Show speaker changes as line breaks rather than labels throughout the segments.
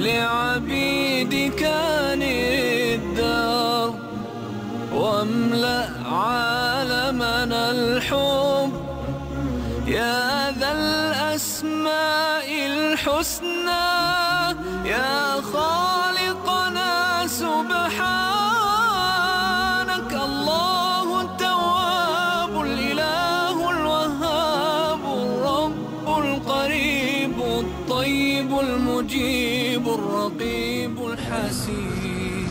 لعبيدك الدار، واملأ عالمنا الحب يا ذا الأسماء الحسنى، يا خالقنا سبحانك. الله التواب الإله الوهاب الرب القريب الطيب المجيب الرقيب الحسيب.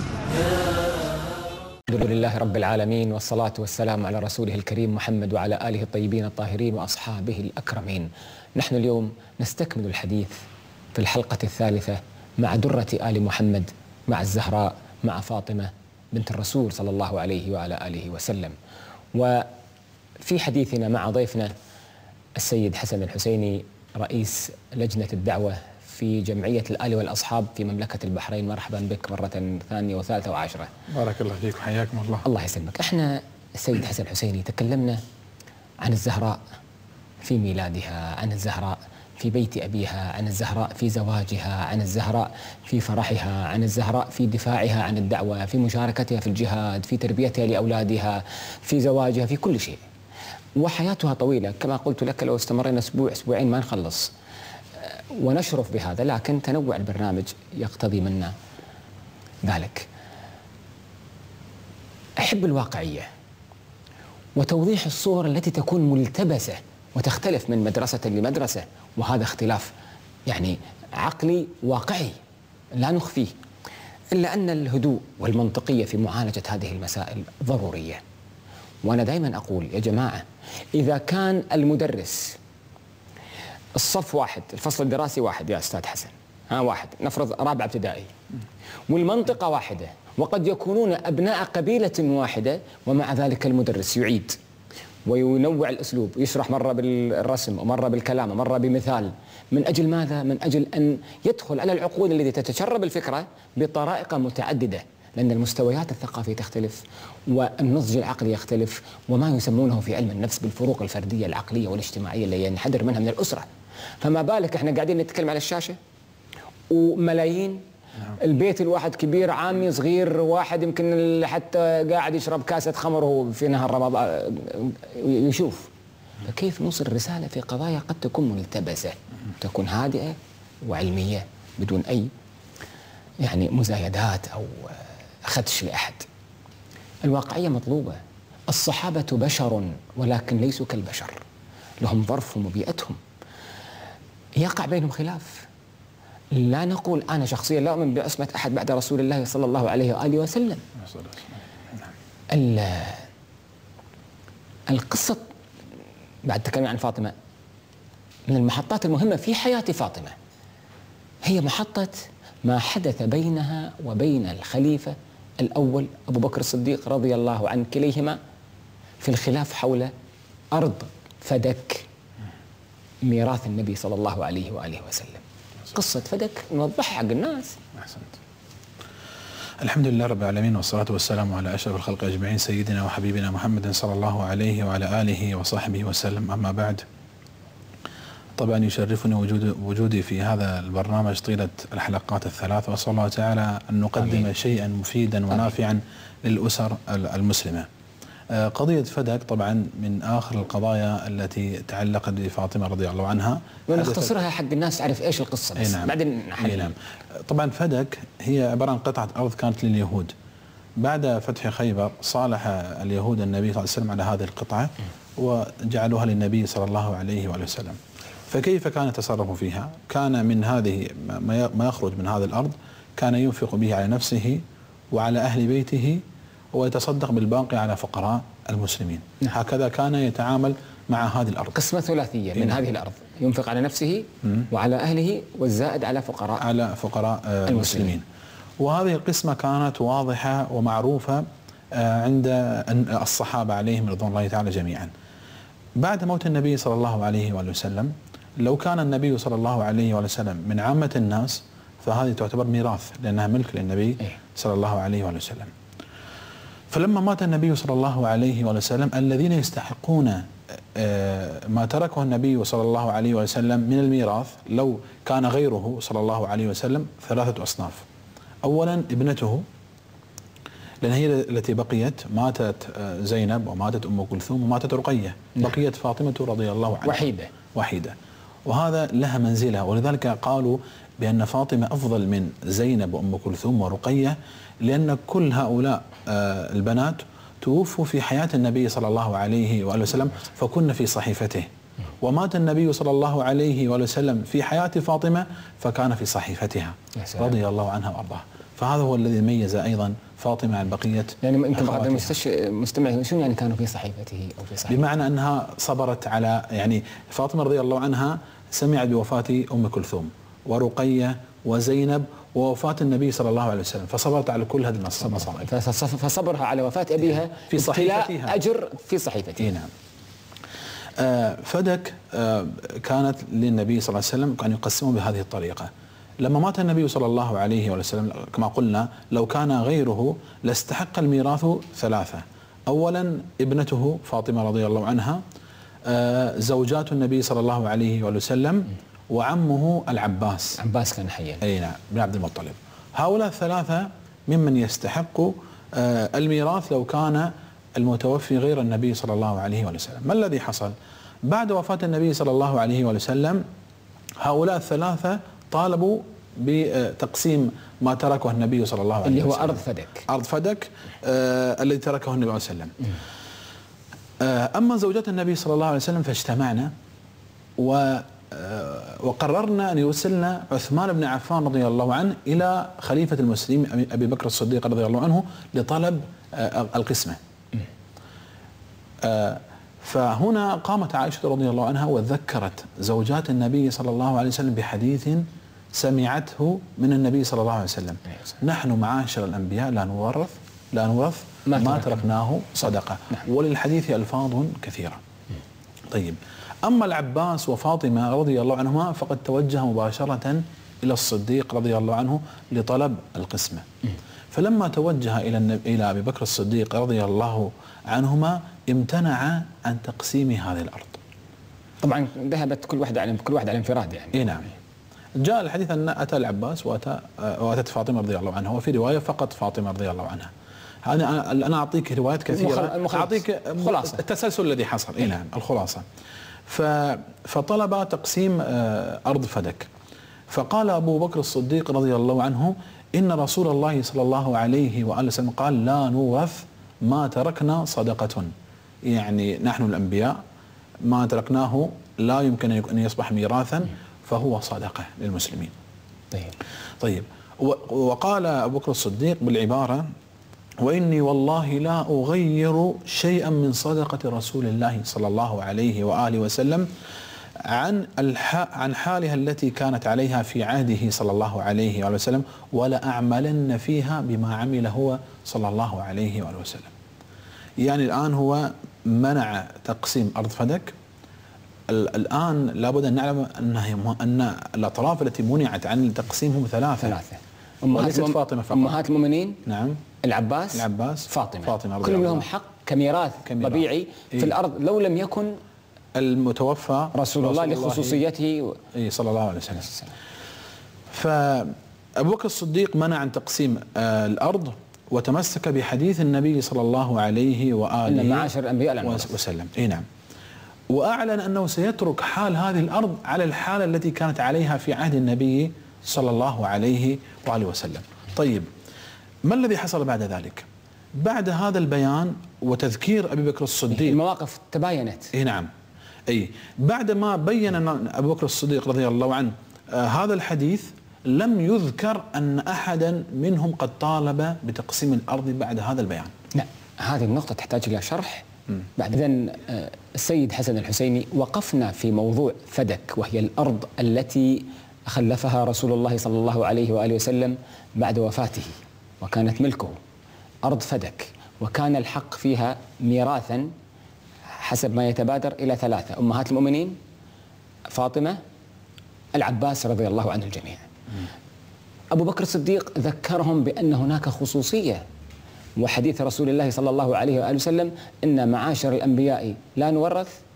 الحمد لله رب العالمين، والصلاة والسلام على رسوله الكريم محمد وعلى آله الطيبين الطاهرين وأصحابه الأكرمين. نحن اليوم نستكمل الحديث في الحلقة الثالثة مع درة آل محمد، مع الزهراء، مع فاطمة بنت الرسول صلى الله عليه وعلى آله وسلم. وفي حديثنا مع ضيفنا السيد حسن الحسيني، رئيس لجنة الدعوة في جمعية الآل والأصحاب في مملكة البحرين. مرحبا بك مرة ثانية وثالثة وعاشرة.
بارك الله فيك وحياكم الله.
الله يسلمك. احنا السيد حسن الحسيني تكلمنا عن الزهراء في ميلادها، عن الزهراء في بيت أبيها، عن الزهراء في زواجها، عن الزهراء في فرحها، عن الزهراء في دفاعها عن الدعوة، في مشاركتها في الجهاد، في تربيتها لأولادها، في زواجها، في كل شيء. وحياتها طويلة كما قلت لك، لو استمرنا أسبوع أسبوعين ما نخلص ونشرف بهذا، لكن تنوع البرنامج يقتضي منا ذلك. أحب الواقعية وتوضيح الصور التي تكون ملتبسة وتختلف من مدرسة لمدرسة، وهذا اختلاف يعني عقلي واقعي لا نخفيه، إلا أن الهدوء والمنطقية في معالجة هذه المسائل ضرورية. وأنا دائما أقول يا جماعة، إذا كان المدرس الصف واحد، الفصل الدراسي واحد يا أستاذ حسن، واحد، نفرض رابعة ابتدائي، والمنطقة واحدة، وقد يكونون أبناء قبيلة واحدة، ومع ذلك المدرس يعيد وينوع الأسلوب، يشرح مرة بالرسم ومرة بالكلام ومرة بمثال. من أجل ماذا؟ من أجل أن يدخل على العقول التي تتشرب الفكرة بطرائق متعددة، لأن المستويات الثقافية تختلف والنضج العقلي يختلف، وما يسمونه في علم النفس بالفروق الفردية العقلية والاجتماعية اللي ينحدر منها من الأسرة. فما بالك احنا قاعدين نتكلم على الشاشة وملايين، البيت الواحد كبير، عامي صغير، واحد يمكن حتى قاعد يشرب كاسة خمر وهو في نهار رمضان يشوف. فكيف نوصل رسالة في قضايا قد تكون ملتبسة، تكون هادئة وعلمية بدون أي يعني مزايدات أو خدش لأحد؟ الواقعية مطلوبة. الصحابة بشر ولكن ليسوا كالبشر، لهم ظرفهم وبيئتهم، يقع بينهم خلاف. لا نقول أنا شخصيا لا أؤمن بعصمة أحد بعد رسول الله صلى الله عليه وآله وسلم. القصة بعد تكلم عن فاطمة، من المحطات المهمة في حياة فاطمة هي محطة ما حدث بينها وبين الخليفة الأول أبو بكر الصديق رضي الله عن كليهما في الخلاف حول أرض فدك، ميراث النبي صلى الله عليه وآله وسلم. قصة فدك نوضحها حق الناس.
أحسنت. الحمد لله رب العالمين، والصلاة والسلام على أشرف الخلق أجمعين، سيدنا وحبيبنا محمد صلى الله عليه وعلى آله وصحبه وسلم. أما بعد، طبعا يشرفني وجودي في هذا البرنامج طيلة الحلقات الثلاث، وأسأل الله تعالى أن نقدم شيئا مفيدا ونافعا للأسر المسلمة. قضية فدك طبعا من آخر القضايا التي تعلقت بفاطمة رضي الله عنها،
ونختصرها حق الناس تعرف إيش القصة بس.
نعم.
بعدين
نعم. طبعا فدك هي عبارة عن قطعة أرض كانت لليهود. بعد فتح خيبر صالح اليهود النبي صلى الله عليه وسلم على هذه القطعة وجعلوها للنبي صلى الله عليه وسلم. فكيف كان يتصرف فيها؟ كان من هذه ما يخرج من هذه الأرض كان ينفق به على نفسه وعلى أهل بيته، ويتصدق بالباقي على فقراء المسلمين. هكذا كان يتعامل مع هذه الأرض.
قسمة ثلاثية من هذه الأرض، ينفق على نفسه وعلى أهله والزائد على فقراء
المسلمين. وهذه القسمة كانت واضحة ومعروفة عند الصحابة عليهم رضوان الله تعالى جميعا. بعد موت النبي صلى الله عليه وسلم، لو كان النبي صلى الله عليه وسلم من عامة الناس فهذه تعتبر ميراث، لأنها ملك للنبي صلى الله عليه وسلم. فلما مات النبي صلى الله عليه وسلم الذين يستحقون ما تركه النبي صلى الله عليه وسلم من الميراث لو كان غيره صلى الله عليه وسلم 3 أصناف. أولا ابنته، لأن هي التي بقيت، ماتت زينب وماتت أم كلثوم وماتت رقية، بقيت فاطمة رضي الله عنها وحيدة، وهذا لها منزلة، ولذلك قالوا بأن فاطمة أفضل من زينب وأم كلثوم ورقية، لأن كل هؤلاء البنات توفوا في حياة النبي صلى الله عليه وآله وسلم فكن في صحيفته، ومات النبي صلى الله عليه وآله وسلم في حياة فاطمة فكان في صحيفتها رضي الله عنها وأرضاها. فهذا هو الذي ميز أيضا فاطمة عن بقية.
يعني يمكن بعض المستمع شنو يعني كانوا في صحيفته أو في صحيفته؟
بمعنى أنها صبرت على، يعني فاطمة رضي الله عنها سمعت بوفاة أم كلثوم ورقية وزينب ووفاة النبي صلى الله عليه وسلم، فصبرت على كل هذه المصائب.
فصبرها على وفاة أبيها
في صحيفتها،
أجر في صحيفتها.
نعم. فدك كانت للنبي صلى الله عليه وسلم، كان يقسمه بهذه الطريقة. لما مات النبي صلى الله عليه وسلم كما قلنا لو كان غيره لاستحق الميراث 3. أولا ابنته فاطمة رضي الله عنها، زوجات النبي صلى الله عليه وسلم، وعمه العباس.
عباس كان حيا.
أي نعم، بن عبد المطلب. هؤلاء 3 ممن يستحق الميراث لو كان المتوفي غير النبي صلى الله عليه وسلم. ما الذي حصل؟ بعد وفاة النبي صلى الله عليه وسلم هؤلاء 3 طالبوا بتقسيم ما تركه النبي صلى الله عليه وسلم،
اللي هو أرض فدك.
أرض فدك الذي تركه النبي صلى الله عليه وسلم. أما زوجات النبي صلى الله عليه وسلم فاجتمعنا وقررنا أن يرسلنا عثمان بن عفان رضي الله عنه إلى خليفة المسلمين أبي بكر الصديق رضي الله عنه لطلب القسمة. فهنا قامت عائشة رضي الله عنها وذكرت زوجات النبي صلى الله عليه وسلم بحديث سمعته من النبي صلى الله عليه وسلم: نحن معاشر الأنبياء لا نورث ما تركناه صدقة. وللحديث ألفاظ كثيرة. طيب، أما العباس وفاطمة رضي الله عنهما فقد توجه مباشرة إلى الصديق رضي الله عنه لطلب القسمة. فلما توجه إلى أبي بكر الصديق رضي الله عنهما امتنع عن تقسيم هذه الأرض.
طبعا ذهبت كل واحد على انفراد يعني.
إيه نعم. جاء الحديث أن أتى العباس وأتت فاطمة رضي الله عنها، وفي رواية فقط فاطمة رضي الله عنها. أنا أعطيك روايات كثيرة، أعطيك
خلاصة
التسلسل الذي حصل. إيه نعم، الخلاصة. فطلب تقسيم أرض فدك، فقال أبو بكر الصديق رضي الله عنه: إن رسول الله صلى الله عليه وآله وسلم قال: لا نورث ما تركنا صدقة. يعني نحن الأنبياء ما تركناه لا يمكن أن يصبح ميراثا، فهو صدقة للمسلمين. طيب. وقال أبو بكر الصديق بالعبارة: وإني والله لا أغير شيئا من صدقة رسول الله صلى الله عليه وآله وسلم عن حالها التي كانت عليها في عهده صلى الله عليه وآله وسلم، ولا أعملن فيها بما عمل هو صلى الله عليه وآله وسلم. يعني الآن هو منع تقسيم أرض فدك. الآن لابد أن نعلم أن الأطراف التي منعت عن التقسيم هم 3. وليست فاطمة فقط.
أمهات المؤمنين.
نعم.
العباس فاطمة كلهم لهم حق كميراث طبيعي في الأرض لو لم يكن
المتوفى
رسول الله لخصوصيته
صلى الله عليه وسلم. فأبو بكر الصديق منع عن تقسيم الأرض، وتمسك بحديث النبي صلى الله عليه وآله
إن معاشر الأنبياء
وسلم. إيه نعم. وأعلن أنه سيترك حال هذه الأرض على الحالة التي كانت عليها في عهد النبي صلى الله عليه وآله وسلم. طيب، ما الذي حصل بعد ذلك؟ بعد هذا البيان وتذكير أبي بكر الصديق،
المواقف تباينت.
إيه نعم. أي بعد ما بين أبو بكر الصديق رضي الله عنه هذا الحديث، لم يذكر أن أحدا منهم قد طالب بتقسيم الأرض بعد هذا البيان.
لا، هذه النقطة تحتاج إلى شرح. بعد إذن السيد حسن الحسيني، وقفنا في موضوع فدك، وهي الأرض التي خلفها رسول الله صلى الله عليه وآله وسلم بعد وفاته، وكانت ملكه أرض فدك، وكان الحق فيها ميراثا حسب ما يتبادر إلى 3: أمهات المؤمنين، فاطمة، العباس رضي الله عنه الجميع. أبو بكر الصديق ذكرهم بأن هناك خصوصية، وحديث رسول الله صلى الله عليه وآله وسلم: إن معاشر الأنبياء لا نورث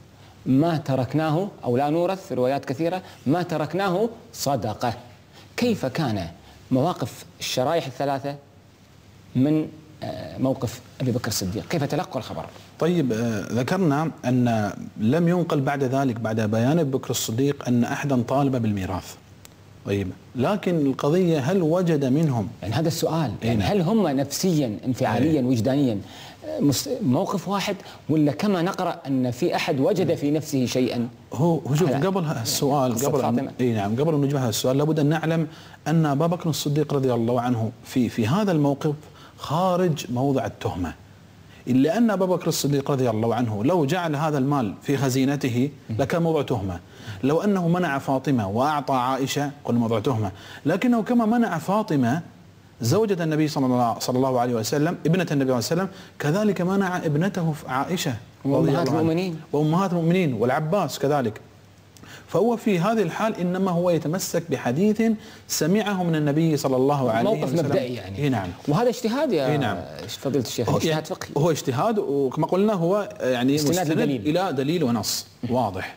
ما تركناه، أو لا نورث في روايات كثيرة ما تركناه صدقة. كيف كان مواقف الشرايح الثلاثة من موقف أبي بكر الصديق؟ كيف تلقوا الخبر؟
طيب، ذكرنا أن لم ينقل بعد ذلك، بعد بيان أبي بكر الصديق، أن أحدا طالب بالميراث. طيب، لكن القضية هل وجد منهم،
يعني هذا السؤال، يعني هل هم نفسيا انفعاليا وجدانيا موقف واحد، ولا كما نقرأ أن في أحد وجد في نفسه شيئا؟
هو شوف، قبل السؤال، قبل أن نجيب هذا السؤال لابد أن نعلم أن أبا بكر الصديق رضي الله عنه في هذا الموقف خارج موضع التهمة، إلا أن أبا بكر الصديق رضي الله عنه لو جعل هذا المال في خزينته لكان موضوع تهمة. لو أنه منع فاطمة وأعطى عائشة قلنا موضوع تهمة، لكنه كما منع فاطمة زوجة النبي صلى الله عليه وسلم، ابنة النبي صلى الله عليه وسلم، كذلك منع ابنته عائشة وأمهات المؤمنين والعباس كذلك. فهو في هذه الحال إنما هو يتمسك بحديث سمعه من النبي صلى الله عليه وسلم،
موقف مبدئي يعني.
نعم.
وهذا اجتهاد يا فضيلة الشيخ، اجتهاد فقهي.
هو اجتهاد، وكما قلنا هو يعني مستند إلى دليل ونص واضح.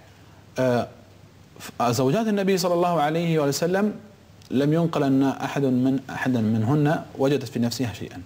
زوجات النبي صلى الله عليه وسلم لم ينقل أن أحدا منهن وجدت في نفسها شيئا.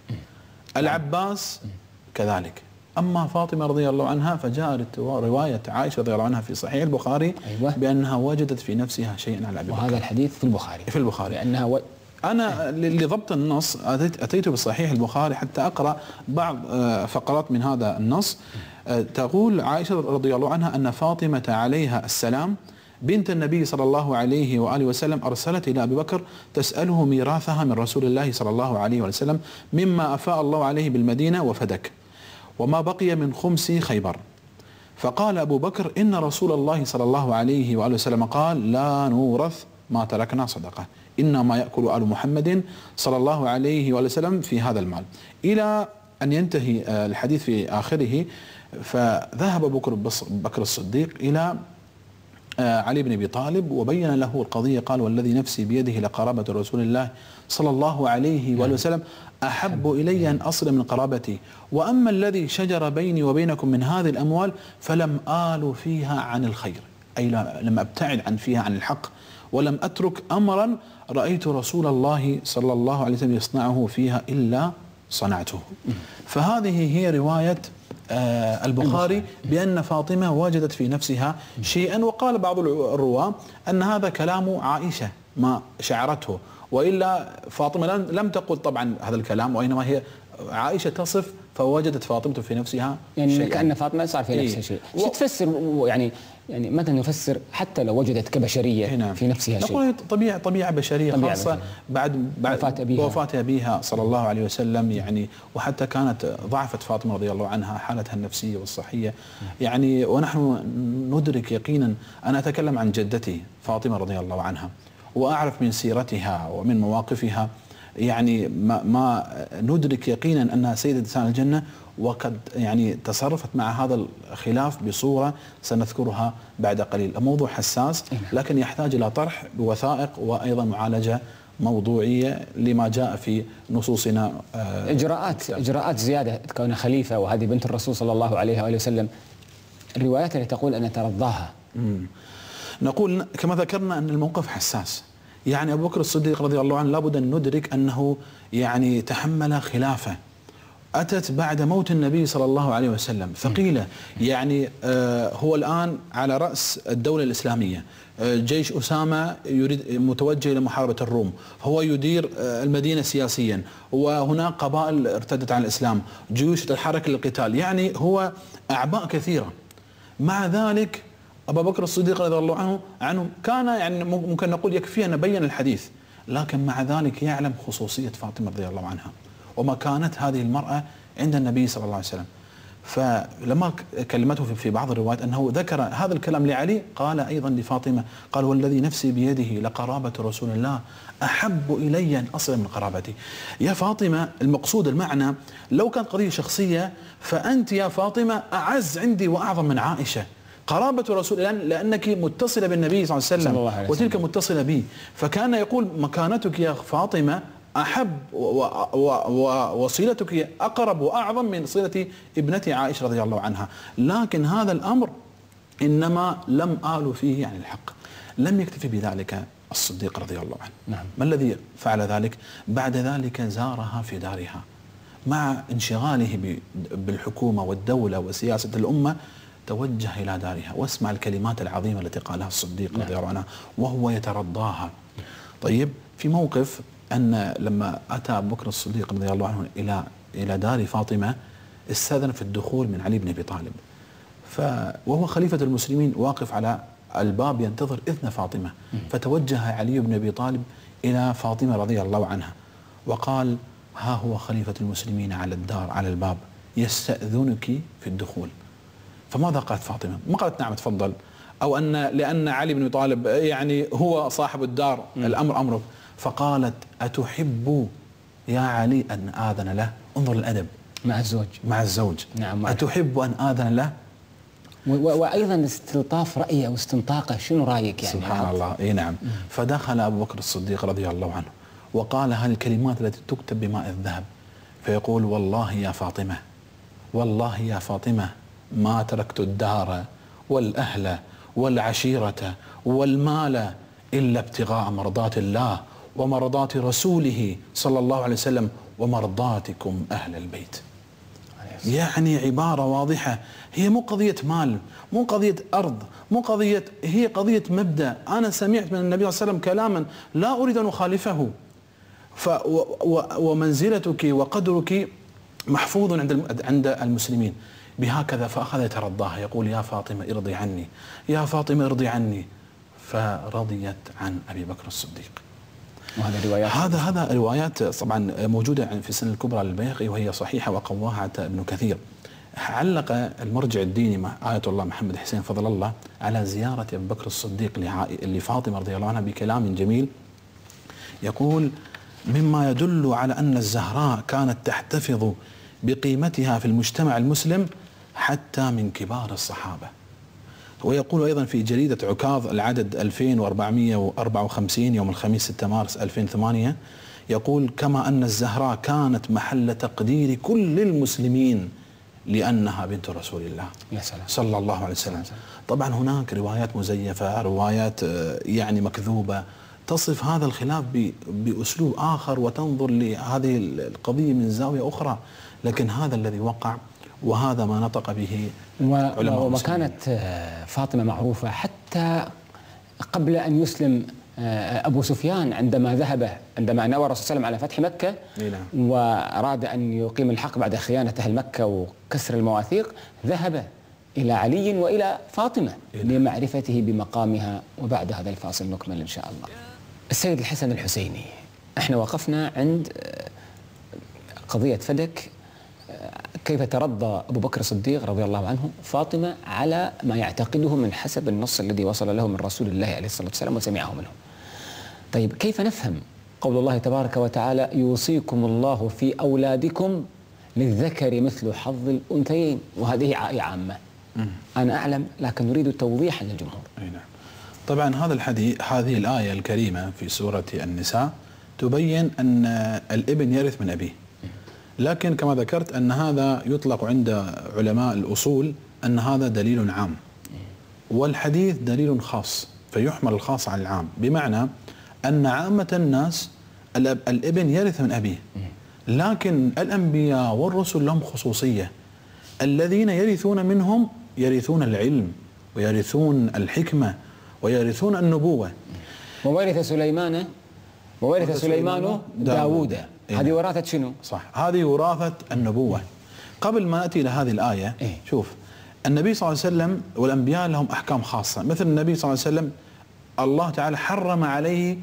العباس كذلك. أما فاطمة رضي الله عنها فجاءت رواية عائشة رضي الله عنها في صحيح البخاري بأنها وجدت في نفسها شيئا على أبي بكر.
وهذا الحديث في البخاري لأنها
أنا لضبط النص أتيت بصحيح البخاري حتى أقرأ بعض فقرات من هذا النص. تقول عائشة رضي الله عنها أن فاطمة عليها السلام بنت النبي صلى الله عليه وآله وسلم أرسلت إلى أبي بكر تسأله ميراثها من رسول الله صلى الله عليه وسلم مما أفاء الله عليه بالمدينة وفدك، وما بقي من خمس خيبر. فقال أبو بكر إن رسول الله صلى الله عليه وآله وسلم قال لا نورث ما تركنا صدقة، إنما يأكل آل محمد صلى الله عليه وآله وسلم في هذا المال، إلى أن ينتهي الحديث في آخره. فذهب أبو بكر الصديق إلى علي بن أبي طالب وبين له القضية، قال والذي نفسي بيده لقرابة رسول الله صلى الله عليه وآله وسلم أحب إلي أن أصل من قرابتي، وأما الذي شجر بيني وبينكم من هذه الأموال فلم آل فيها عن الخير، أي لم أبتعد فيها عن الحق، ولم أترك أمرا رأيت رسول الله صلى الله عليه وسلم يصنعه فيها إلا صنعته. فهذه هي رواية البخاري بأن فاطمة وجدت في نفسها شيئا. وقال بعض الرواة أن هذا كلام عائشة ما شعرته، وإلا فاطمة لم تقل طبعا هذا الكلام، وإنما هي عائشة تصف فوجدت فاطمة في نفسها
يعني شيئا. كأن فاطمة صار في نفسها شيء. شو تفسر يعني متى نفسر حتى لو وجدت كبشرية في نفسها شيء؟
نقول طبيعة بشرية خاصة بعد وفاة أبيها صلى الله عليه وسلم يعني، وحتى كانت ضعفت فاطمة رضي الله عنها حالتها النفسية والصحية يعني. ونحن ندرك يقينا، أنا أتكلم عن جدتي فاطمة رضي الله عنها وأعرف من سيرتها ومن مواقفها يعني ما ندرك يقينا أنها سيدة نساء الجنة، وقد يعني تصرفت مع هذا الخلاف بصورة سنذكرها بعد قليل. الموضوع حساس لكن يحتاج إلى طرح بوثائق وأيضا معالجة موضوعية لما جاء في نصوصنا.
إجراءات زيادة كون خليفة وهذه بنت الرسول صلى الله عليه وآله وسلم، الروايات التي تقول أن ترضاها.
نقول كما ذكرنا أن الموقف حساس. يعني أبو بكر الصديق رضي الله عنه لابد أن ندرك أنه يعني تحمل خلافة أتت بعد موت النبي صلى الله عليه وسلم ثقيلة. يعني هو الآن على رأس الدولة الإسلامية، جيش أسامة يريد متوجه إلى محاربة الروم، هو يدير المدينة سياسيا، وهناك قبائل ارتدت عن الإسلام، جيوش تتحرك للقتال، يعني هو أعباء كثيرة. مع ذلك أبا بكر الصديق رضي الله عنه كان يعني ممكن نقول يكفي أن بين الحديث، لكن مع ذلك يعلم خصوصية فاطمة رضي الله عنها ومكانة هذه المرأة عند النبي صلى الله عليه وسلم. فلما كلمته في بعض الروايات أنه ذكر هذا الكلام لعلي، قال أيضا لفاطمة، قال والذي نفسي بيده لقرابة رسول الله أحب إلي أن أصل من قرابتي. يا فاطمة، المقصود المعنى لو كانت قضية شخصية فأنت يا فاطمة أعز عندي وأعظم من عائشة. قرابة رسول الله لأنك متصلة بالنبي صلى الله عليه وسلم وتلك متصلة به، فكان يقول مكانتك يا فاطمة أحب وصلتك أقرب وأعظم من صلة ابنتي عائشة رضي الله عنها. لكن هذا الأمر إنما لم آلوا فيه يعني الحق. لم يكتفي بذلك الصديق رضي الله عنه.
نعم.
ما الذي فعل ذلك؟ بعد ذلك زارها في دارها مع انشغاله بالحكومة والدولة وسياسة الأمة، توجه إلى دارها. واسمع الكلمات العظيمة التي قالها الصديق رضي الله عنه وهو يترضاها. طيب، في موقف أن لما أتى أبو بكر الصديق رضي الله عنه إلى دار فاطمة، استأذن في الدخول من علي بن أبي طالب، وهو خليفة المسلمين واقف على الباب ينتظر إذن فاطمة، فتوجه علي بن أبي طالب إلى فاطمة رضي الله عنها وقال: ها هو خليفة المسلمين على الدار على الباب يستأذنك في الدخول. فماذا قالت فاطمة؟ ما قالت نعم تفضل، أو أن لأن علي بن أبي طالب يعني هو صاحب الدار الأمر أمرك، فقالت: أتحب يا علي أن آذن له؟ انظر الأدب مع الزوج.
نعم.
أتحب أن آذن له؟
وأيضا استلطاف رأيه واستنطاقه، شنو رأيك يعني؟
سبحان الله. اي نعم. فدخل أبو بكر الصديق رضي الله عنه وقال هذه الكلمات التي تكتب بماء الذهب، فيقول: والله يا فاطمة، والله يا فاطمة ما تركت الدار والأهل والعشيرة والمال إلا ابتغاء مرضات الله ومرضات رسوله صلى الله عليه وسلم ومرضاتكم أهل البيت. يعني عبارة واضحة، هي مو قضية مال، مو قضية أرض، مو قضية، هي قضية مبدأ. أنا سمعت من النبي صلى الله عليه وسلم كلاما لا أريد أن أخالفه، ومنزلتك وقدرك محفوظ عند المسلمين بهكذا. فأخذ يترضاها يقول: يا فاطمة ارضي عني، يا فاطمة ارضي عني. فرضيت عن أبي بكر الصديق.
وهذا روايات،
هذا روايات طبعا موجودة في السنن الكبرى للبيهقي وهي صحيحة وقواها ابن كثير. علق المرجع الديني مع آية الله محمد حسين فضل الله على زيارة أبي بكر الصديق لفاطمة رضي الله عنها بكلام جميل، يقول: مما يدل على أن الزهراء كانت تحتفظ بقيمتها في المجتمع المسلم حتى من كبار الصحابة. ويقول أيضا في جريدة عكاظ العدد 2454 يوم الخميس 6 مارس 2008، يقول: كما أن الزهراء كانت محل تقدير كل المسلمين لأنها بنت رسول الله صلى الله عليه وسلم. طبعا هناك روايات مزيفة، روايات يعني مكذوبة تصف هذا الخلاف بأسلوب آخر وتنظر لهذه القضية من زاوية أخرى، لكن هذا الذي وقع وهذا ما نطق به علماء.
وكانت فاطمة معروفة حتى قبل أن يسلم أبو سفيان، عندما نوى الرسول صلى الله عليه وسلم على فتح مكة وأراد أن يقيم الحق بعد خيانة أهل مكة وكسر المواثيق، ذهب إلى علي وإلى فاطمة لمعرفته بمقامها. وبعد هذا الفاصل نكمل إن شاء الله. السيد الحسن الحسيني، احنا وقفنا عند قضية فدك، كيف ترضى أبو بكر الصديق رضي الله عنه فاطمة على ما يعتقده من حسب النص الذي وصل له من رسول الله عليه الصلاة والسلام وسمعه منه. طيب، كيف نفهم قول الله تبارك وتعالى: يوصيكم الله في أولادكم للذكر مثل حظ الأنثيين؟ وهذه عامة أنا أعلم، لكن نريد توضيحا للجمهور.
نعم. طبعا هذا الحديث، هذه الآية الكريمة في سورة النساء تبين أن الابن يرث من أبيه، لكن كما ذكرت أن هذا يطلق عند علماء الأصول أن هذا دليل عام، والحديث دليل خاص، فيحمل الخاص على العام، بمعنى أن عامة الناس الابن يرث من أبيه، لكن الأنبياء والرسل لهم خصوصية. الذين يرثون منهم يرثون العلم ويرثون الحكمة ويرثون النبوة.
وورث سليمان داوود. هذه وراثة شنو؟
صح، هذه وراثة النبوة. قبل ما نأتي إلى هذه الآية، شوف، النبي صلى الله عليه وسلم والأنبياء لهم أحكام خاصة. مثل النبي صلى الله عليه وسلم الله تعالى حرم عليه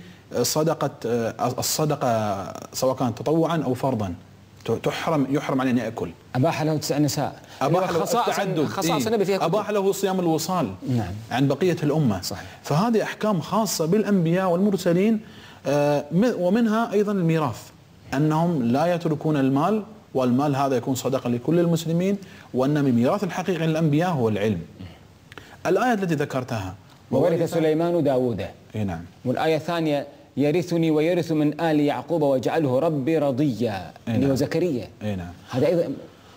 الصدقة سواء كانت تطوعا أو فرضا، يحرم عليه أن يأكل.
أباح له 9 نساء،
أباح له التعدد، أباح له صيام الوصال عن بقية الأمة.
صحيح.
فهذه أحكام خاصة بالأنبياء والمرسلين، ومنها أيضا الميراث، أنهم لا يتركون المال، والمال هذا يكون صدقة لكل المسلمين، وأن من ميراث الحقيقي للأنبياء هو العلم. الآية التي ذكرتها:
وورث سليمان داوود.
نعم.
والآية الثانية: يرثني ويرث من آل يعقوب واجعله ربي رضيا، اللي هو زكريا.
نعم.
هذا أيضا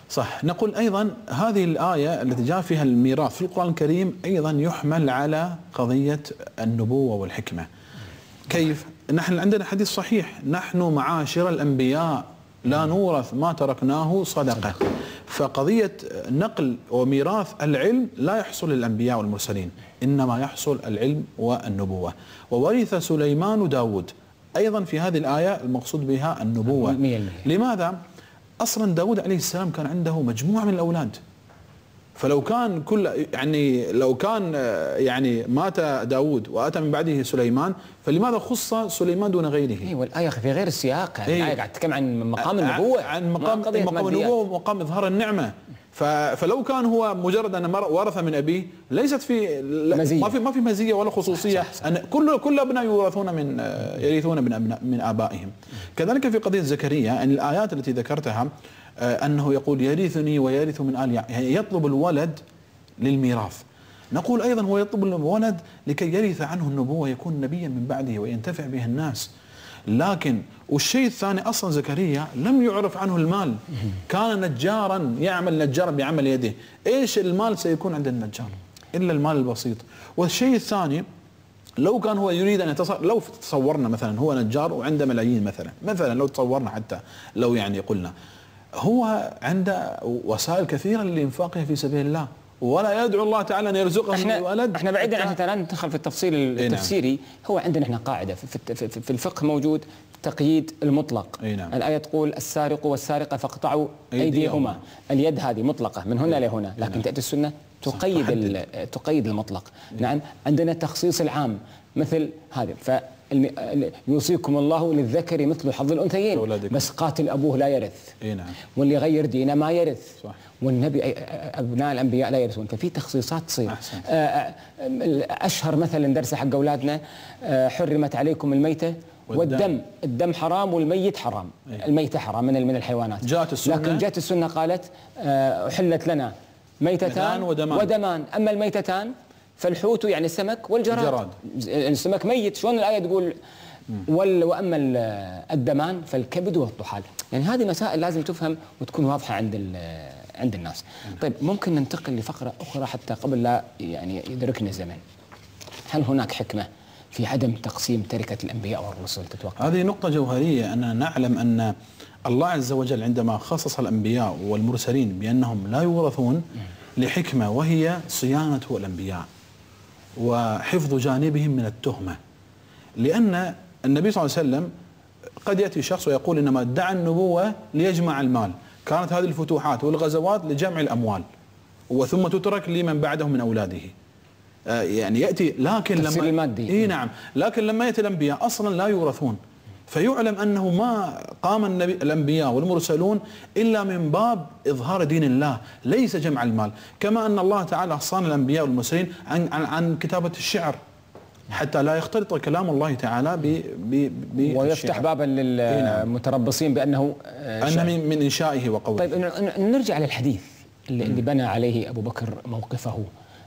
صح. نقول أيضا هذه الآية التي جاء فيها الميراث في القرآن الكريم أيضا يحمل على قضية النبوة والحكمة. كيف؟ نحن عندنا حديث صحيح: نحن معاشر الأنبياء لا نورث ما تركناه صدقة. فقضية نقل وميراث العلم لا يحصل للأنبياء والمرسلين، إنما يحصل العلم والنبوة. وورث سليمان داود، أيضا في هذه الآية المقصود بها النبوة.
100%.
لماذا؟ أصلا داود عليه السلام كان عنده مجموعة من الأولاد، فلو كان لو كان مات داود وأتى من بعده سليمان، فلماذا خص سليمان دون غيره؟
ايوه، الآية في غير السياق، الآية قاعد تتكلم عن مقام النبوة،
عن مقام النبوة ومقام إظهار النعمة. فلو كان هو مجرد أن ورث من أبيه، ليست في مزية. ما في مزية ولا خصوصية. صح. أن كل أبناء يرثون من آبائهم. كذلك في قضية زكريا، أن الآيات التي ذكرتها أنه يقول: يرثني ويرث من آل يعقوب، يعني يطلب الولد للميراث. نقول أيضا هو يطلب الولد لكي يرث عنه النبوة، يكون نبيا من بعده وينتفع به الناس. لكن والشيء الثاني، أصلا زكريا لم يعرف عنه المال، كان نجارا يعمل نجارا بعمل يده. إيش المال سيكون عند النجار إلا المال البسيط؟ والشيء الثاني، لو كان هو يريد أن لو تصورنا مثلا هو نجار وعنده ملايين مثلا لو تصورنا، حتى لو قلنا هو عنده وسائل كثيرة لإنفاقها في سبيل الله، ولا يدعو الله تعالى أن يرزقه من الولد.
احنا بعيدا عن لا ندخل في التفصيل التفسيري. هو عندنا احنا قاعدة في الفقه موجود تقييد المطلق. الآية تقول: السارق والسارقة فاقطعوا أيديهما. اليد هذه مطلقة من هنا لهنا، لكن تأتي السنة تقيد المطلق. نعم. عندنا تخصيص العام مثل هذا، يوصيكم الله للذكر مثل حظ الأنثيين، بس قاتل أبوه لا يرث.
نعم.
واللي غير دينه ما يرث. صح. والنبي أبناء الأنبياء لا يرثون. ففي تخصيصات تصير. أشهر مثلا درس حق أولادنا: حرمت عليكم الميتة والدم. الدم حرام والميت حرام. الميتة حرام من الحيوانات. لكن جاءت السنة قالت: أحلت لنا ميتتان ودمان. أما الميتتان فالحوت يعني السمك والجراد. السمك ميت، شلون الآية تقول وأما الدمان فالكبد والطحال؟ يعني هذه مسائل لازم تفهم وتكون واضحة عند الناس. طيب، ممكن ننتقل لفقرة أخرى حتى قبل لا يدركنا الزمن. هل هناك حكمة في عدم تقسيم تركة الأنبياء والرسل تتوقع؟
هذه نقطة جوهرية. أننا نعلم أن الله عز وجل عندما خصص الأنبياء والمرسلين بأنهم لا يورثون لحكمة، وهي صيانة الأنبياء وحفظ جانبهم من التهمة. لأن النبي صلى الله عليه وسلم قد يأتي شخص ويقول: إنما ادعى النبوة ليجمع المال، كانت هذه الفتوحات والغزوات لجمع الأموال، وثم تترك لمن بعده من أولاده. يأتي، لكن لما نعم، لكن لما يأتي الأنبياء أصلا لا يورثون، فيعلم أنه ما قام الأنبياء والمرسلون إلا من باب إظهار دين الله، ليس جمع المال. كما أن الله تعالى صان الأنبياء والمرسلين عن كتابة الشعر حتى لا يختلط كلام الله تعالى
ويفتح بابا للمتربصين بأنه
من إنشائه وقوله.
طيب، نرجع للحديث اللي بنى عليه أبو بكر موقفه: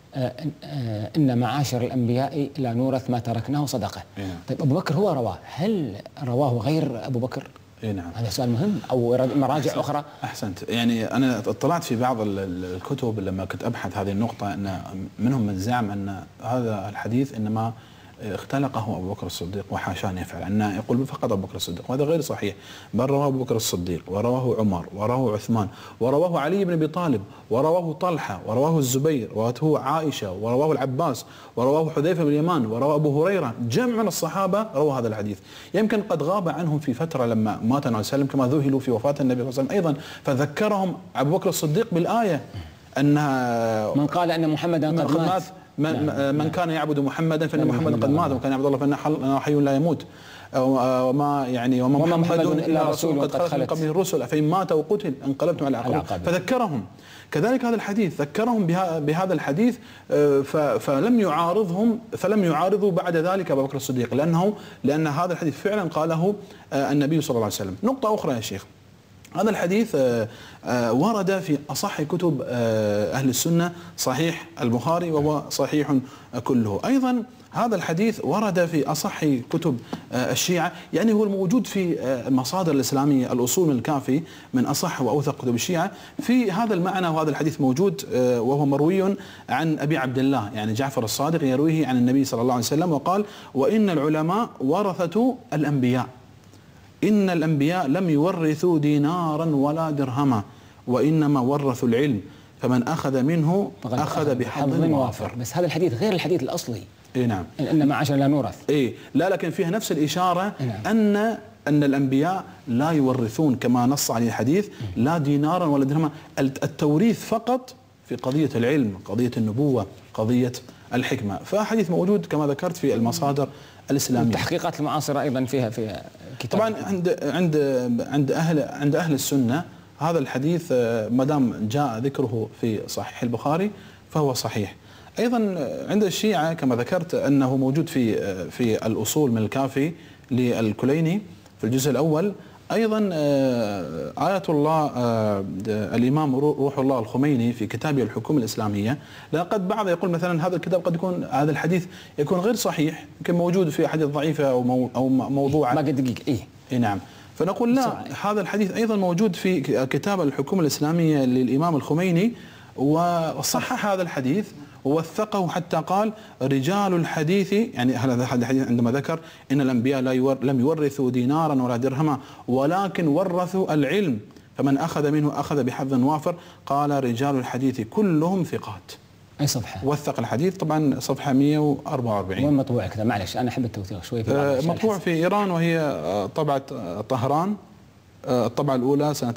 إن معاشر الأنبياء لا نورث ما تركناه صدقة. طيب، أبو بكر هو رواه، هل رواه غير أبو بكر؟
نعم.
هذا سؤال مهم، أو مراجع أخرى؟
أحسنت. أنا اطلعت في بعض الكتب لما كنت أبحث هذه النقطة، أن منهم من زعم أن هذا الحديث إنما اختلقه أبو بكر الصديق، وحاشا أن يفعل، أنه يقول فقط أبو بكر الصديق، وهذا غير صحيح. بل رواه أبو بكر الصديق، ورواه عمر، ورواه عثمان، ورواه علي بن أبي طالب، ورواه طلحة، ورواه الزبير، ورواه عائشة، ورواه العباس، ورواه حذيفة بن اليمان، ورواه أبو هريرة. جمع من الصحابة روى هذا الحديث. يمكن قد غاب عنهم في فترة لما مات النبي صلى الله عليه وسلم، كما ذهلوا في وفاة النبي صلى الله عليه وسلم أيضا، فذكرهم أبو بكر الصديق بالآية أنها
من قال أن محمدا قد مات،
من كان يعبد محمدا فإن محمدا قد مات، وكان يعبد الله فإنه حي لا يموت، وما محمد إلا رسول قد خلت من قبله الرسل أفإن مات وقتل انقلبتم على أعقابكم. فذكرهم كذلك هذا الحديث، ذكرهم بهذا الحديث، فلم يعارضوا بعد ذلك أبو بكر الصديق، لأن هذا الحديث فعلا قاله النبي صلى الله عليه وسلم. نقطة أخرى يا شيخ، هذا الحديث ورد في أصح كتب أهل السنة، صحيح البخاري وهو صحيح كله. أيضا هذا الحديث ورد في أصح كتب الشيعة، يعني هو الموجود في المصادر الإسلامية، الأصول من الكافي من أصح وأوثق كتب الشيعة في هذا المعنى. وهذا الحديث موجود وهو مروي عن أبي عبد الله، يعني جعفر الصادق يرويه عن النبي صلى الله عليه وسلم، وقال: وإن العلماء ورثة الأنبياء، إن الأنبياء لم يورثوا دينارا ولا درهما، وإنما ورثوا العلم، فمن أخذ منه أخذ بحظ وافر.
بس هذا الحديث غير الحديث الأصلي.
اي نعم.
إنما عشان لا نورث.
اي لا، لكن فيها نفس الإشارة
نعم.
أن الأنبياء لا يورثون كما نص عليه الحديث لا دينارا ولا درهما، التوريث فقط في قضية العلم، قضية النبوة، قضية الحكمة. فحديث موجود كما ذكرت في المصادر الإسلامية.
التحقيقات المعاصرة أيضا فيها كتاب.
طبعا عند أهل السنة هذا الحديث ما دام جاء ذكره في صحيح البخاري فهو صحيح. أيضا عند الشيعة كما ذكرت أنه موجود في الأصول من الكافي للكليني في الجزء الأول. أيضا آية الله الإمام روح الله الخميني في كتابه الحكومة الإسلامية، لقد بعض يقول مثلا هذا الكتاب قد يكون هذا الحديث يكون غير صحيح، يمكن موجود في أحاديث ضعيفة أو موضوعة
ما قد دقيق.
إيه نعم. فنقول لا، هذا الحديث أيضا موجود في كتاب الحكومة الإسلامية للإمام الخميني، وصحح هذا الحديث ووثقه حتى قال: رجال الحديث، يعني هذا الحديث عندما ذكر إن الأنبياء لم يورثوا دينارا ولا درهما ولكن ورثوا العلم، فمن أخذ منه أخذ بحظ وافر، قال: رجال الحديث كلهم ثقات.
أي صفحة؟
وثق الحديث طبعا صفحة 144.
وين مطبوع كذا؟ معلش أنا أحب التوثيق شوي.
مطبوع في إيران، وهي طبعة طهران، الطبعة الأولى سنة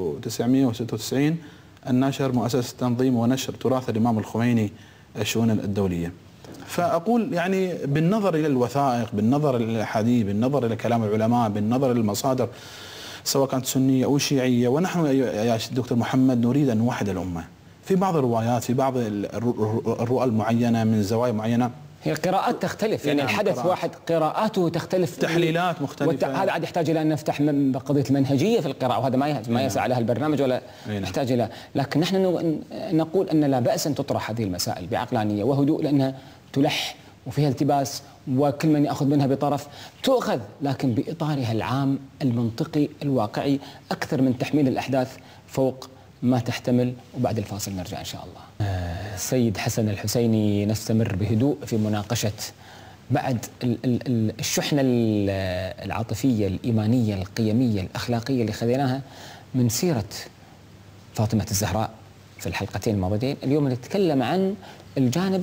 1996، الناشر مؤسسة تنظيم ونشر تراث الإمام الخميني الشؤون الدولية. فأقول يعني بالنظر إلى الوثائق، بالنظر إلى الأحاديث، بالنظر إلى كلام العلماء، بالنظر إلى المصادر سواء كانت سنية أو شيعية، ونحن يا دكتور محمد نريد أن نوحد الأمة في بعض الروايات، في بعض الرؤى المعينة من زوايا معينة.
هي قراءات تختلف، يعني الحدث واحد قراءاته تختلف،
تحليلات مختلفة.
هذا عاد يحتاج إلى أن نفتح قضية المنهجية في القراءة، وهذا ما يسعى لها البرنامج ولا يحتاج إلى. لكن نحن نقول أن لا بأس أن تطرح هذه المسائل بعقلانية وهدوء، لأنها تلح وفيها التباس، وكل من يأخذ منها بطرف تؤخذ، لكن بإطارها العام المنطقي الواقعي، أكثر من تحميل الأحداث فوق ما تحتمل. وبعد الفاصل نرجع إن شاء الله. السيد حسن الحسيني، نستمر بهدوء في مناقشة بعد الشحنة العاطفية الإيمانية القيمية الأخلاقية اللي خذيناها من سيرة فاطمة الزهراء في الحلقتين الماضيتين. اليوم نتكلم عن الجانب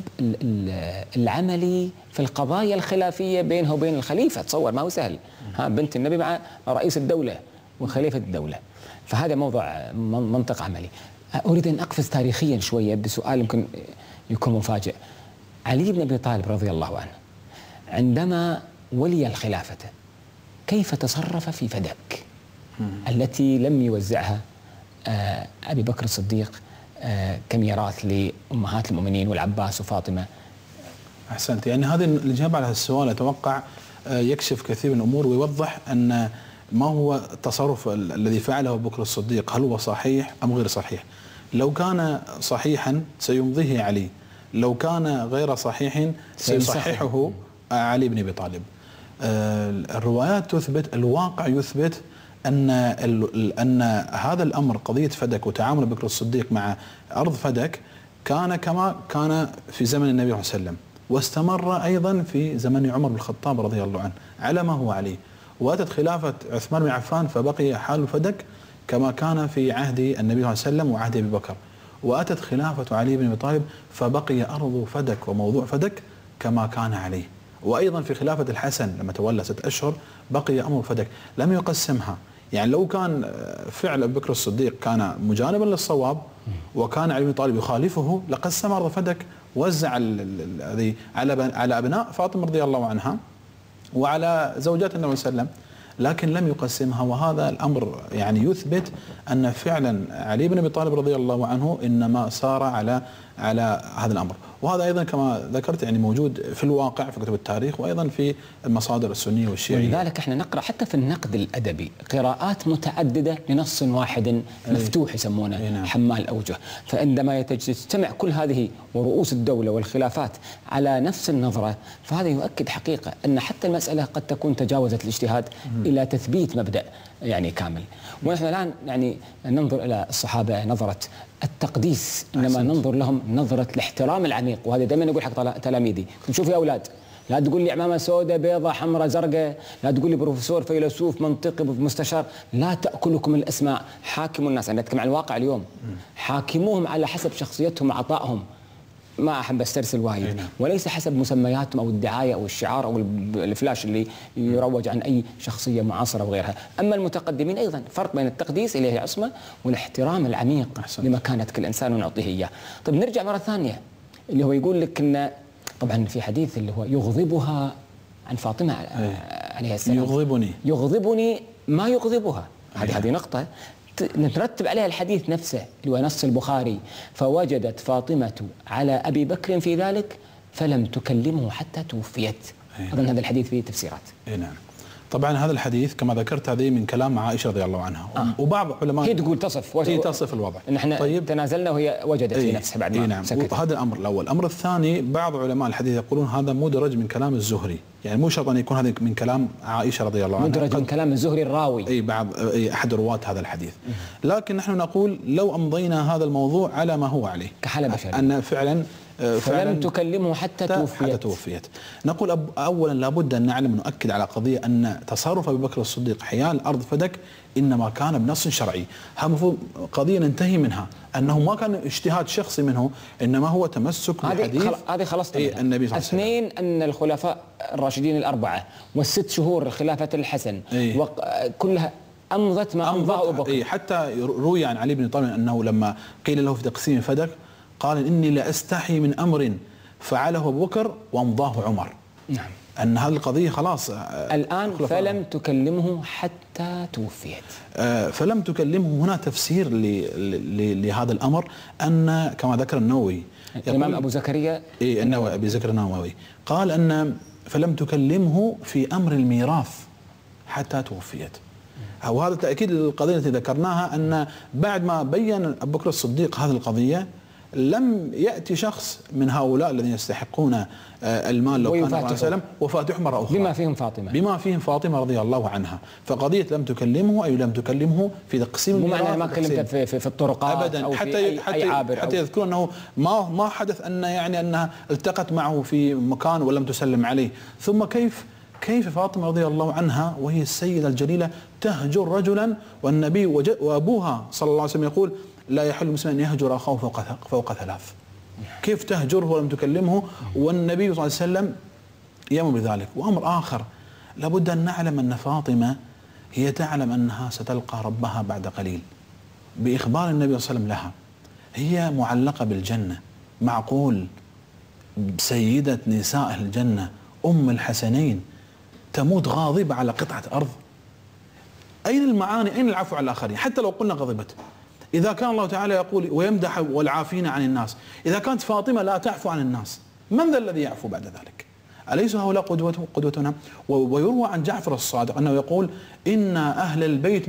العملي في القضايا الخلافية بينها وبين الخليفة. تصور ما هو سهل، بنت النبي مع رئيس الدولة وخليفة الدولة، فهذا موضوع منطق عملي. أريد أن أقفز تاريخيا شوية بسؤال يمكن يكون مفاجئ. علي بن أبي طالب رضي الله عنه عندما ولي الخلافة كيف تصرف في فدك التي لم يوزعها أبي بكر الصديق كميراث لأمهات المؤمنين والعباس وفاطمة؟
أحسنت. يعني هذه الإجابة على السؤال أتوقع يكشف كثير من الأمور ويوضح أن ما هو التصرف الذي فعله أبو بكر الصديق، هل هو صحيح أم غير صحيح؟ لو كان صحيحا سيمضيه علي، لو كان غير صحيح سيصححه علي بن أبي طالب. الروايات تثبت، الواقع يثبت أن هذا الأمر، قضية فدك وتعامل أبو بكر الصديق مع أرض فدك، كان كما كان في زمن النبي صلى الله عليه وسلم، واستمر أيضا في زمن عمر بن الخطاب رضي الله عنه على ما هو عليه. وأتت خلافة عثمان بن عفان فبقي حال فدك كما كان في عهد النبي صلى الله عليه وسلم وعهد أبي بكر، وأتت خلافة علي بن أبي طالب فبقي أرض فدك وموضوع فدك كما كان عليه. وأيضا في خلافة الحسن لما تولى 6 أشهر بقي أمر فدك، لم يقسمها. يعني لو كان فعل أبي بكر الصديق كان مجانبا للصواب وكان علي بن طالب يخالفه لقسم أرض فدك، وزع هذه على أبناء فاطمة رضي الله عنها وعلى زوجات النبي صلى الله عليه وسلم، لكن لم يقسمها. وهذا الأمر يعني يثبت أن فعلا علي بن أبي طالب رضي الله عنه إنما سار على هذا الأمر. وهذا أيضا كما ذكرت يعني موجود في الواقع في كتب التاريخ وأيضا في المصادر السنية والشيعية.
ولذلك احنا نقرأ حتى في النقد الأدبي قراءات متعددة لنص واحد مفتوح يسمونه حمال أوجه. فعندما تجتمع كل هذه ورؤوس الدولة والخلافات على نفس النظرة، فهذا يؤكد حقيقة أن حتى المسألة قد تكون تجاوزت الاجتهاد إلى تثبيت مبدأ يعني كامل. ونحن الآن يعني ننظر إلى الصحابة نظرة التقديس، إنما ننظر لهم نظرة الاحترام العميق. وهذا دائما نقول حق تلاميذي، شوفوا يا أولاد، لا تقول لي عمامة سوداء بيضاء حمراء زرقاء، لا تقول لي بروفيسور فيلسوف منطقي مستشار، لا تأكلكم الأسماء، حاكموا الناس. أنا أتكلم عن الواقع اليوم، حاكموهم على حسب شخصيتهم وعطائهم، ما أحب أسترسل وايد، وليس حسب مسمياتهم أو الدعاية أو الشعار أو الفلاش اللي يروج عن أي شخصية معاصرة وغيرها. أما المتقدمين أيضا فرق بين التقديس اللي هي عصمة والاحترام العميق لمكانة كل إنسان ونعطيه إياه. طيب نرجع مرة ثانية، اللي هو يقول لك إن طبعا في حديث اللي هو يغضبها عن فاطمة عليها السلام، يغضبني ما يغضبها. هذه نقطة نترتب عليها الحديث نفسه اللي هو نص البخاري، فوجدت فاطمة على أبي بكر في ذلك فلم تكلمه حتى توفيت. أظن هذا الحديث فيه تفسيرات.
نعم. طبعا هذا الحديث كما ذكرت هذه من كلام عائشة رضي الله عنها. وبعض علماء
هي تقول تصف الوضع، إن احنا طيب تنازلنا وهي وجدت في نفسها بعد ما سكتت.
هذا الأمر الأول. الأمر الثاني، بعض علماء الحديث يقولون هذا مدرج من كلام الزهري، يعني مو شرط أن يكون هذا من كلام عائشة رضي الله عنها،
مدرج من كلام الزهري الراوي،
بعض أحد رواة هذا الحديث. لكن نحن نقول لو أمضينا هذا الموضوع على ما هو عليه،
كحالة بشرية،
أن فعلا
فلم تكلمه حتى توفيت.
نقول أولا لابد أن نعلم ونؤكد على قضية أن تصرف أبي بكر الصديق حيال أرض فدك إنما كان بنص شرعي. هذا المفروض قضية ننتهي منها، أنه ما كان اجتهاد شخصي منه، إنما هو تمسك بالحديث.
هذه خلصت
النبي صلى الله عليه وسلم.
اثنين، أن الخلفاء الراشدين الأربعة والست شهور خلافة الحسن كلها أمضت ما أمضاه أبو بكر.
حتى روي عن علي بن طالب أنه لما قيل له في تقسيم فدك قال إني لا أستحي من أمر فعله أبو بكر وأمضاه عمر.
نعم.
أن هذه القضية خلاص
الآن فلم تكلمه حتى توفيت.
فلم تكلمه هنا تفسير لهذا الأمر، أن كما ذكر النووي
الإمام أبو زكريا
النووي أبي زكريا النووي قال أن فلم تكلمه في أمر الميراث حتى توفيت. وهذا تأكيد للقضية التي ذكرناها، أن بعد ما بين أبو بكر الصديق هذه القضية لم يأتي شخص من هؤلاء الذين يستحقون المال لو كان عليه السلام وفاتح مرة أخرى بما فيهم فاطمة رضي الله عنها. فقضية لم تكلمه أي لم تكلمه في تقسيم
الميراث، مو معنى ما كلمت في الطرقات
أبدا
أو
حتى
في أي عابر
حتى يذكر أنه ما حدث أن يعني أنها التقت معه في مكان ولم تسلم عليه. ثم كيف فاطمة رضي الله عنها وهي السيدة الجليلة تهجر رجلا والنبي وأبوها صلى الله عليه وسلم يقول لا يحل مسلم أن يهجر أخاه فوق ثلاث. كيف تهجره ولم تكلمه والنبي صلى الله عليه وسلم يأمر بذلك؟ وأمر آخر، لابد أن نعلم أن فاطمة هي تعلم أنها ستلقى ربها بعد قليل بإخبار النبي صلى الله عليه وسلم لها. هي معلقة بالجنة، معقول سيدة نساء الجنة أم الحسنين تموت غاضبة على قطعة أرض؟ أين المعاني؟ أين العفو على الآخرين؟ حتى لو قلنا غضبت، إذا كان الله تعالى يقول ويمدح والعافين عن الناس، إذا كانت فاطمة لا تعفو عن الناس، من ذا الذي يعفو بعد ذلك؟ أليس هؤلاء قدوتنا؟ ويروى عن جعفر الصادق أنه يقول إن أهل البيت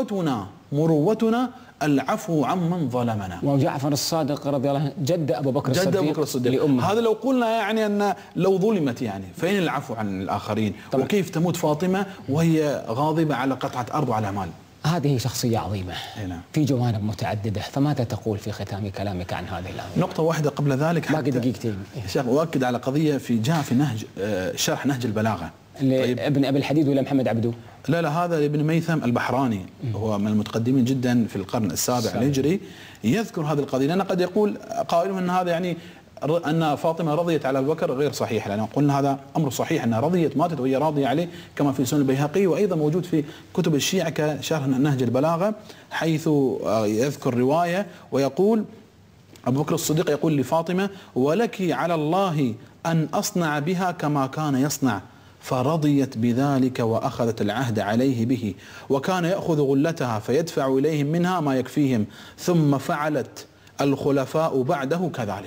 مروتنا العفو عمن ظلمنا.
وجعفر الصادق رضي الله عنه جد أبو بكر الصديق
هذا لو قلنا يعني أن لو ظلمت يعني فين العفو عن الآخرين؟ طبعا. وكيف تموت فاطمة وهي غاضبة على قطعة أرض وعلى مال؟
هذه شخصية عظيمة في جوانب متعددة، فماذا تقول في ختام كلامك عن هذه الأمر؟
نقطة واحدة قبل ذلك،
باقي دقيقتين.
شيخ أؤكد على قضية جاء في نهج شرح نهج البلاغة.
طيب. ابن أبي الحديد ولا محمد عبدو؟
لا هذا ابن ميثم البحراني، هو من المتقدمين جدا في القرن السابع الهجري، يذكر هذه القضية. لأن قد يقول قائلهم أن هذا يعني أن فاطمة رضيت على أبي بكر غير صحيح، لأن قلنا هذا أمر صحيح أنها رضيت ماتت وهي راضية عليه، كما في سنن البيهقي وأيضا موجود في كتب الشيعة كشرح نهج البلاغة، حيث يذكر رواية ويقول أبو بكر الصديق يقول لفاطمة ولك على الله أن أصنع بها كما كان يصنع، فرضيت بذلك وأخذت العهد عليه به، وكان يأخذ غلتها فيدفع إليهم منها ما يكفيهم، ثم فعلت الخلفاء بعده كذلك.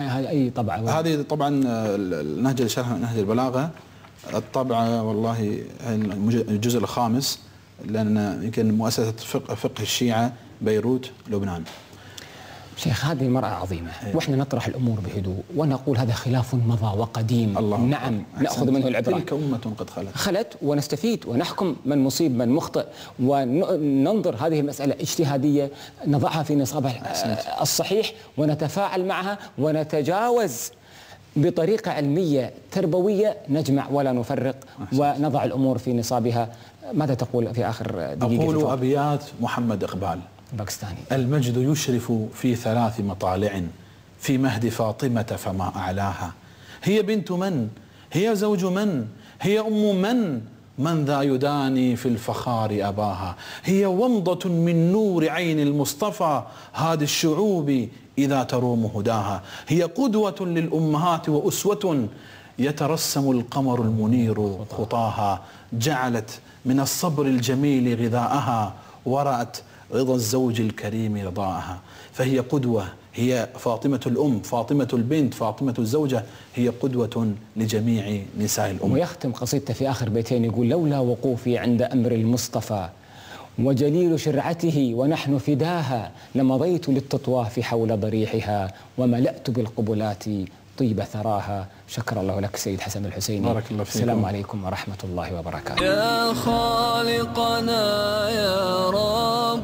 هذه أي طبعة؟
هذه طبعا النهج شرح نهج البلاغة، الطبعة والله الجزء الخامس، لأن يمكن مؤسسة فقه الشيعة بيروت لبنان.
شيخ هذه المرأة عظيمة، واحنا نطرح الأمور بهدوء ونقول هذا خلاف مضى وقديم. نعم نأخذ منه العبرة.
تلك أمة قد خلت
ونستفيد ونحكم من مصيب من مخطئ، وننظر هذه المسألة اجتهادية نضعها في نصابها الصحيح ونتفاعل معها ونتجاوز بطريقة علمية تربوية، نجمع ولا نفرق ونضع الأمور في نصابها. ماذا تقول في آخر دقيقة؟
أقول أبيات محمد إقبال
باكستاني:
المجد يشرف في 3 مطالع، في مهد فاطمة فما أعلاها، هي بنت من؟ هي زوج من؟ هي أم من ذا يداني في الفخار أباها، هي ومضة من نور عين المصطفى هادي الشعوب إذا تروم هداها، هي قدوة للأمهات وأسوة يترسم القمر المنير خطاها، جعلت من الصبر الجميل غذاءها، ورأت رضا الزوج الكريم رضاءها، فهي قدوة، هي فاطمة الأم، فاطمة البنت، فاطمة الزوجة، هي قدوة لجميع نساء الأمة.
ويختم قصيدته في آخر بيتين يقول: لولا وقوفي عند أمر المصطفى وجليل شرعته ونحن فداها، لمضيت للتطواف حول ضريحها وملأت بالقبلات طيب ثراها. شكر الله لك سيد حسن الحسيني.
بارك الله فيكم.
السلام عليكم ورحمة الله وبركاته.
يا خالقنا يا رب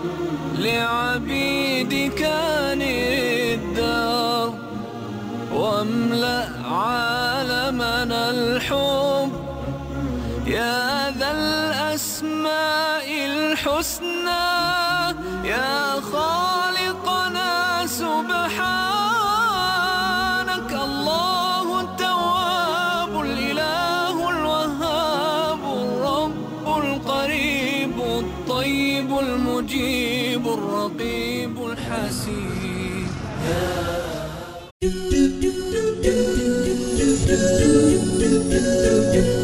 لعبيدك الدار، واملأ عالمنا الحب يا ذا الأسماء الحسنى، يا خالقنا سبحانك الله التواب الإله الوهاب الرب القريب الطيب المجيب الرقيب الحسيب.